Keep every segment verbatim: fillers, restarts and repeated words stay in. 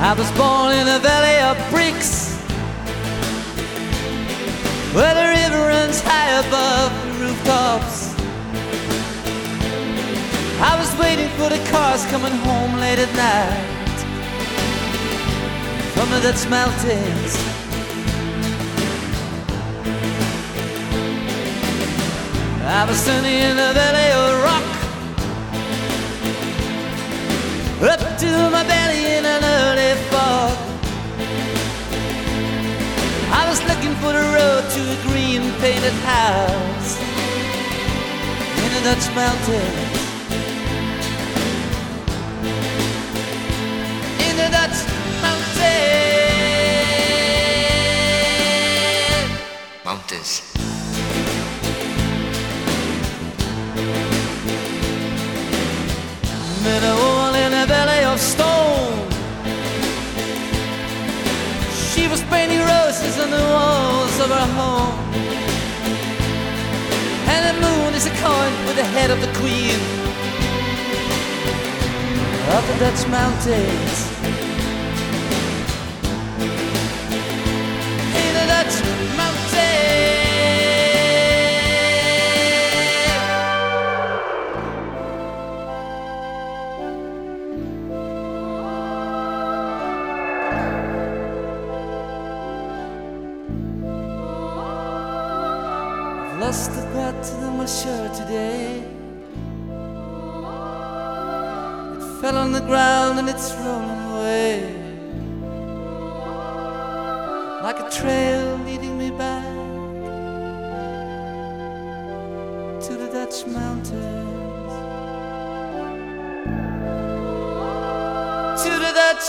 I was born in a valley of bricks, where the river runs high above the rooftops. I was waiting for the cars coming home late at night from the Dutch mountains. I was standing in the valley of rock, up to my belly in an early fog. I was looking for the road to a green painted house in the Dutch mountains. In the Dutch mountains. Mountains. Met a woman in a valley of stone. She was painting roses on the walls of her home. And the moon is a coin with the head of the queen of the Dutch mountains. In the Dutch mountains. Lost the button on my shirt today. It fell on the ground and it's rolling away, like a trail leading me back to the Dutch mountains. To the Dutch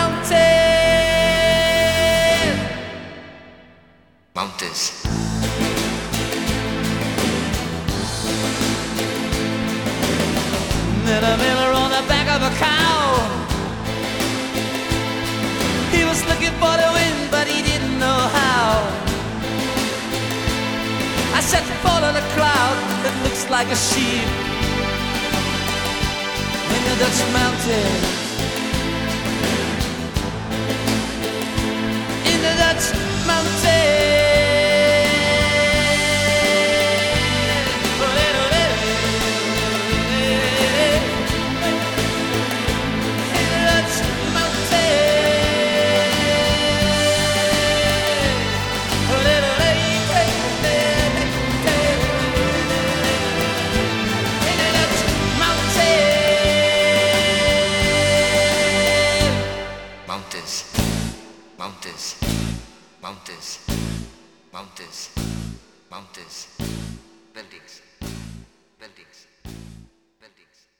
mountains. Mountains. Met a miller on the back of a cow. He was looking for the wind, but he didn't know how. I said, follow the cloud that looks like a sheep in the Dutch mountains. In the Dutch mountains. Mountains, mountains, mountains, mountains, mountains, buildings, buildings, buildings.